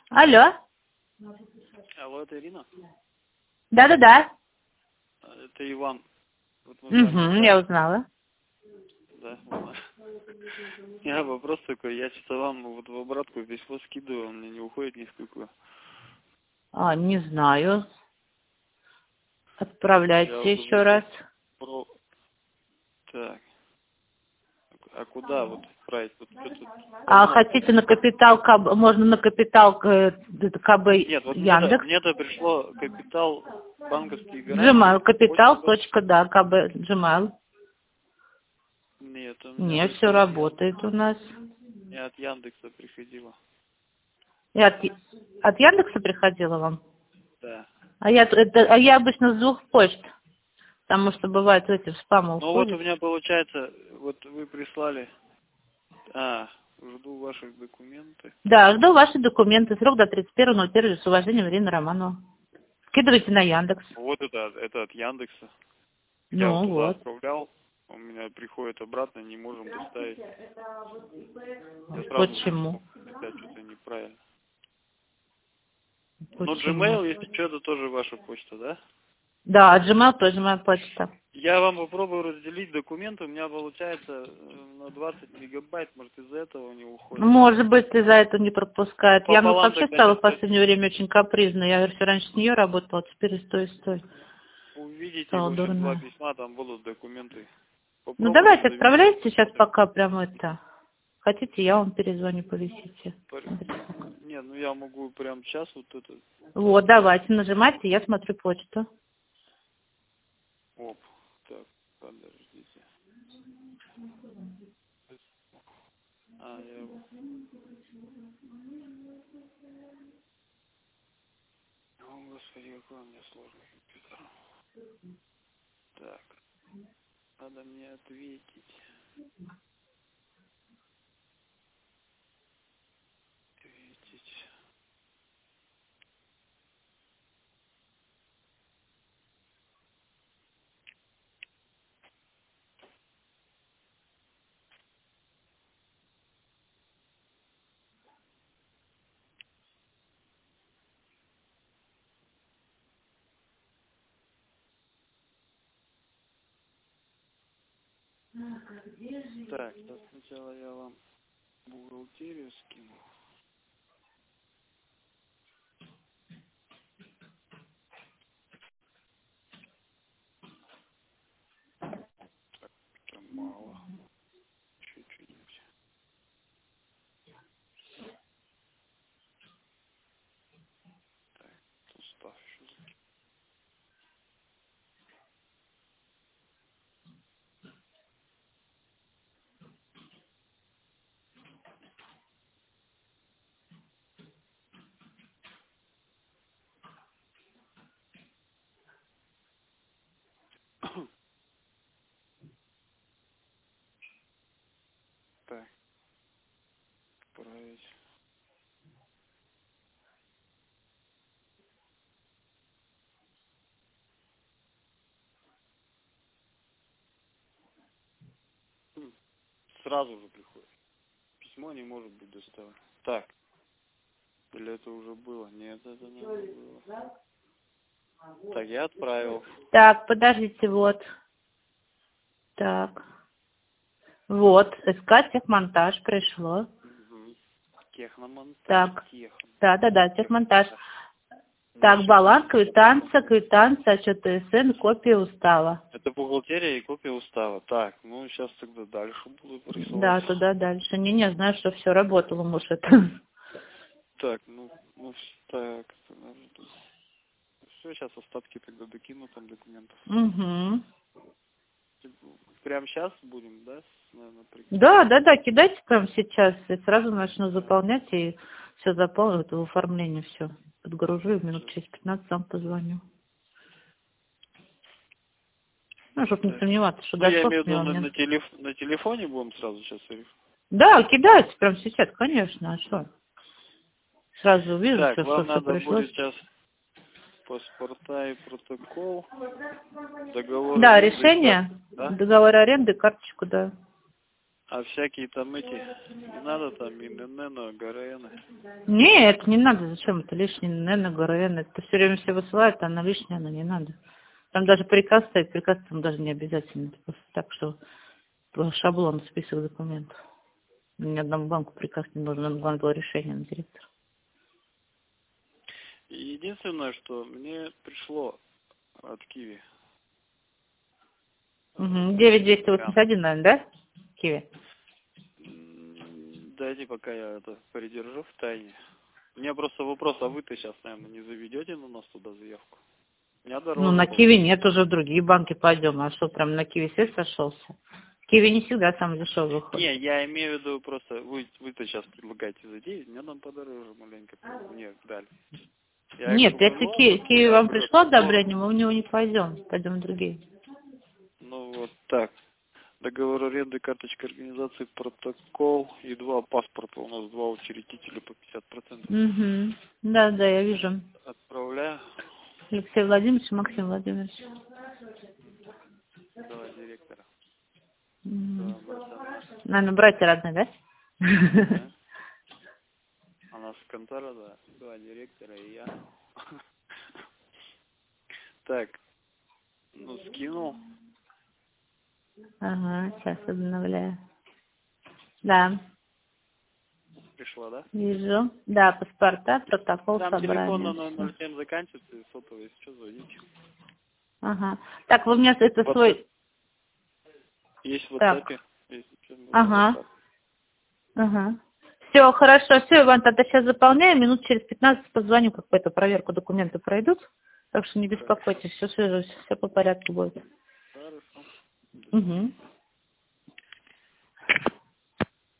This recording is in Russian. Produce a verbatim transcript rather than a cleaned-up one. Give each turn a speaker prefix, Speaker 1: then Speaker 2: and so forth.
Speaker 1: Алло.
Speaker 2: Алло, это Ирина?
Speaker 1: Да-да-да.
Speaker 2: Это Иван. Вот мы
Speaker 1: Угу,
Speaker 2: звонили,
Speaker 1: я
Speaker 2: да?
Speaker 1: узнала.
Speaker 2: Да, ладно. У меня вопрос такой, я что-то вам вот в обратку письмо скидываю, он мне не уходит ни в какую.
Speaker 1: А, не знаю.
Speaker 2: Я
Speaker 1: Отправляйте
Speaker 2: вот
Speaker 1: еще
Speaker 2: уже
Speaker 1: раз.
Speaker 2: про... Так, а куда вот отправить? Вот что тут
Speaker 1: А
Speaker 2: давно
Speaker 1: хотите на
Speaker 2: пришло.
Speaker 1: капитал КБ, можно на капитал э, это КБ
Speaker 2: Нет, вот мне-то,
Speaker 1: Яндекс.
Speaker 2: мне-то пришло капитал банковские
Speaker 1: Gmail,
Speaker 2: гарантии.
Speaker 1: капитал,
Speaker 2: Почта.
Speaker 1: точка, да, КБ, Gmail.
Speaker 2: Нет, у меня
Speaker 1: Не,
Speaker 2: только
Speaker 1: все
Speaker 2: от Яндекса.
Speaker 1: работает у нас.
Speaker 2: Мне от Яндекса приходило.
Speaker 1: И от, от Яндекса приходила вам?
Speaker 2: Да.
Speaker 1: А я, это, а я обычно с двух почт, потому что бывает эти в спам
Speaker 2: Ну вот у
Speaker 1: уходят.
Speaker 2: меня получается, вот вы прислали, а, жду ваших документы.
Speaker 1: Да, жду ваши документы. Срок до тридцать первого ноль первого. С уважением, Ирина Романова. Скидывайте на Яндекс.
Speaker 2: Вот это, это от Яндекса. Я вот
Speaker 1: Ну
Speaker 2: туда
Speaker 1: вот.
Speaker 2: отправлял, у меня приходит обратно, не можем доставить. Я сразу же
Speaker 1: Почему?
Speaker 2: опять что-то неправильно. Но
Speaker 1: Почему?
Speaker 2: Gmail, если что, это тоже ваша почта, да?
Speaker 1: Да, Gmail тоже моя почта.
Speaker 2: Я вам попробую разделить документы, у меня получается э, на двадцать мегабайт, может из-за этого не уходит.
Speaker 1: Может быть, из-за этого не пропускает. Я ну,
Speaker 2: Пополам
Speaker 1: вообще
Speaker 2: тогда
Speaker 1: стала
Speaker 2: не
Speaker 1: в
Speaker 2: стоит.
Speaker 1: последнее время очень капризной. Я все раньше с нее работала, теперь и стой, стой.
Speaker 2: Увидите, в
Speaker 1: Стала
Speaker 2: общем, два
Speaker 1: дурная.
Speaker 2: письма, там будут документы.
Speaker 1: Ну,
Speaker 2: Попробуйте
Speaker 1: давайте,
Speaker 2: завести.
Speaker 1: отправляйте сейчас пока прямо это. Хотите, я вам перезвоню, повисите.
Speaker 2: Не, ну я могу прямо сейчас вот это.
Speaker 1: Вот, давайте, нажимайте, я смотрю почту.
Speaker 2: Оп, так, подождите. А, я его... О, господи, какой у меня сложный компьютер. Так, надо мне ответить. Ответить. Так, сейчас сначала я вам бухгалтерию скину. Это мало. Чуть-чуть. Устав еще закину. Так, отправить. Хм, Сразу же приходит. Письмо не может быть доставлено. Так, или это уже было? Нет, это не было. Так, я отправил.
Speaker 1: Так, подождите, вот. Так. Вот, искать техмонтаж пришло.
Speaker 2: Угу. Техномонтаж.
Speaker 1: Так.
Speaker 2: Техно.
Speaker 1: Да, да, да, техмонтаж.
Speaker 2: Техмонтаж.
Speaker 1: Так,
Speaker 2: Дальше
Speaker 1: баланс,
Speaker 2: пишите.
Speaker 1: квитанция, квитанция, отчет ТСН, копия устава.
Speaker 2: Это бухгалтерия и копия устава. Так, ну сейчас тогда дальше буду
Speaker 1: Да,
Speaker 2: присылать.
Speaker 1: туда дальше. Не, не знаю, что все работало, может.
Speaker 2: Так, ну, ну так, все, сейчас остатки тогда докину там документов.
Speaker 1: Угу.
Speaker 2: Прямо сейчас будем, да, наверное, прикидывать?
Speaker 1: Да, да, да, кидайте прямо сейчас. Я сразу начну заполнять и все заполню, это в оформлении все. Подгружу и минут через пятнадцать сам позвоню. Ну, чтобы не
Speaker 2: Так.
Speaker 1: сомневаться, что
Speaker 2: Ну, я
Speaker 1: дошло
Speaker 2: имею
Speaker 1: к
Speaker 2: в виду,
Speaker 1: мне у
Speaker 2: на,
Speaker 1: меня.
Speaker 2: на, телеф, на телефоне будем сразу сейчас. Или?
Speaker 1: Да, кидайте прямо сейчас, конечно, а что? Сразу вижу,
Speaker 2: Так,
Speaker 1: все, что
Speaker 2: вам
Speaker 1: все
Speaker 2: надо
Speaker 1: пришло.
Speaker 2: будет сейчас паспорта и протокол, договор
Speaker 1: Да,
Speaker 2: аренды и
Speaker 1: решение,
Speaker 2: карту, да?
Speaker 1: договор аренды, карточку, да.
Speaker 2: А всякие там эти, не надо там ИНН, ГРН.
Speaker 1: Нет, не надо, зачем это лишнее, наверное, ГРН. Это все время все высылают, а она лишняя, она не надо. Там даже приказ стоит, приказ там даже не обязательно. Это просто так, что шаблон, список документов. Ни одному банку приказ не нужен, нам главное было решение на директора.
Speaker 2: Единственное, что мне пришло от Киви.
Speaker 1: Угу. девять двести восемьдесят один, наверное, да? Киви.
Speaker 2: Дайте, пока я это придержу в тайне. У меня просто вопрос, а вы-то сейчас, наверное, не заведете на нас туда заявку? У меня дорога.
Speaker 1: Ну, на Киви нет, уже в другие банки пойдем. А что, прям на Киви все сошелся? Киви не всегда самый дешевый выходит.
Speaker 2: Не, я имею в виду просто, вы, вы-то сейчас предлагаете за девять, мне нам подороже маленько, мне дали. Я
Speaker 1: Нет,
Speaker 2: говорю,
Speaker 1: если
Speaker 2: ну,
Speaker 1: Ки- Киви
Speaker 2: я
Speaker 1: вам
Speaker 2: говорю,
Speaker 1: пришло
Speaker 2: ну,
Speaker 1: одобрение, мы в него не пойдем, пойдем в другие.
Speaker 2: Ну вот так. Договор аренды, карточка организации, протокол и два паспорта. У нас два учредителя по пятьдесят процентов.
Speaker 1: Угу. Да, да, я вижу.
Speaker 2: Отправляю.
Speaker 1: Алексей Владимирович, Максим Владимирович.
Speaker 2: Два директора.
Speaker 1: Угу.
Speaker 2: Два брата.
Speaker 1: Наверное, братья родные, да?
Speaker 2: Да. У нас контора, да. Два директора и я. Так. Ну, скинул.
Speaker 1: Ага, сейчас обновляю. Да,
Speaker 2: Пришла, да?
Speaker 1: вижу. Да, паспорта, протокол
Speaker 2: Там телефон на
Speaker 1: собрания.
Speaker 2: ноль
Speaker 1: всё.
Speaker 2: ноль семь заканчивается, и сотовый, если что, звоните.
Speaker 1: Ага. Так, вы мне это
Speaker 2: WhatsApp.
Speaker 1: свой...
Speaker 2: Есть в
Speaker 1: Так.
Speaker 2: WhatsApp. Если что, можно
Speaker 1: Ага.
Speaker 2: WhatsApp.
Speaker 1: Ага. Все, хорошо, все, Иван, тогда сейчас заполняем, минут через пятнадцать позвоню, какую-то проверку документы пройдут, так что не беспокойтесь, все свяжусь, все по порядку будет.
Speaker 2: Хорошо.
Speaker 1: Угу.